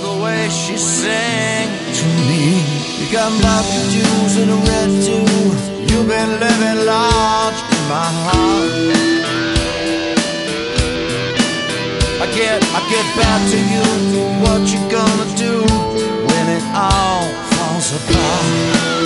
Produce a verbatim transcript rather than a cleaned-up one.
the way she sang to me. You got vodka juice and a red too. You've been living large in my heart. I get, I get back to you. What you gonna do when it all falls apart?